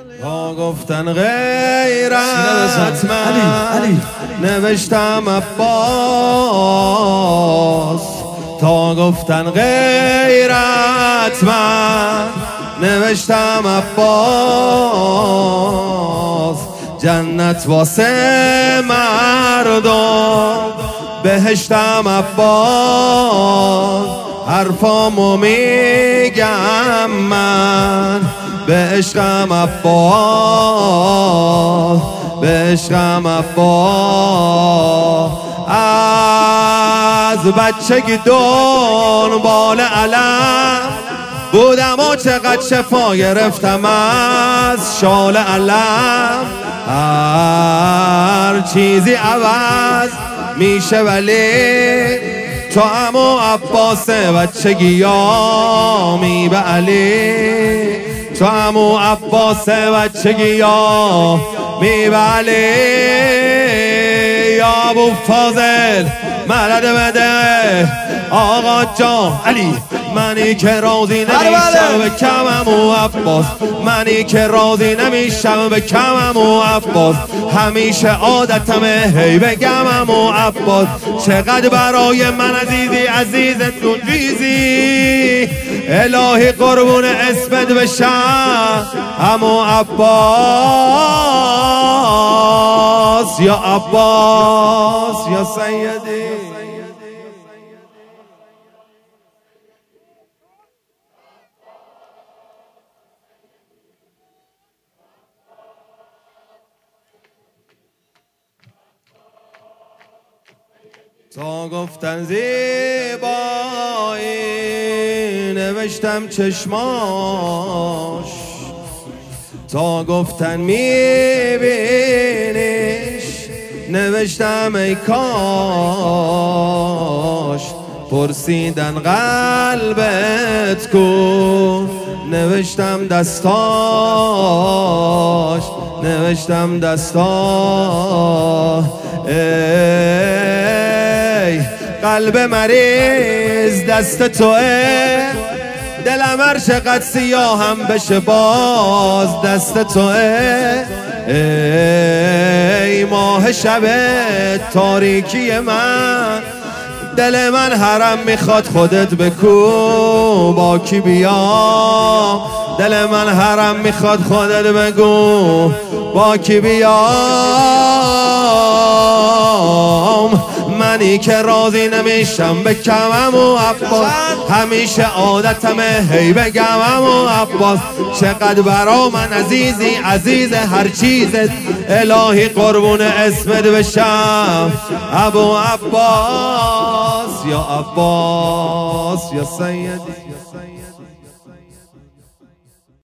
تا گفتن غیرت من نوشتم عباس. تا گفتن غیرت من نوشتم عباس. جنت واسه مردم بهشتم عباس. حرفامو میگم من به عشقم عباس، به عشقم عباس. از بچگی دنبال علم بودم و چقدر شفا گرفتم از شال علم. هر چیزی عوض میشه ولی تو عمو عباس بچگی یامی به علی. تو عمو عباس بچگی یامی به علی. یا ابو فاضل مدد بده آقا جان علی. منی که راضی نمیشم به کم عمو عباس. منی که راضی نمیشم به کم عمو عباس. همیشه عادتمه هی بگم عمو عباس. چقدر برای من عزیزی عزیزتون چیزی. الهی قربون اسمت بشم عمو عباس. یا عباس یا سیدی. تا گفتن زیبایی نوشتم چشماش. تا گفتن میبینیش نوشتم ای کاش. پرسیدن قلبت کو نوشتم دستاش، نوشتم دستاش. ای قلب مریض دست توه، دلم هر چقدر سیاهم بشه باز دست توه. ای ماه شب تاریکی من، دل من حرم میخواد خودت بکو با کی بیام. دل من حرم میخواد خودت بگو با کی بیام. منی که راضی نمیشم به کم عمو عباس. همیشه عادتمه هی بگم عمو عباس. چقدر برا من عزیزی عزیز هر چیزت. الهی قربون اسمت بشم ابو عباس. یا عباس یا سیدی.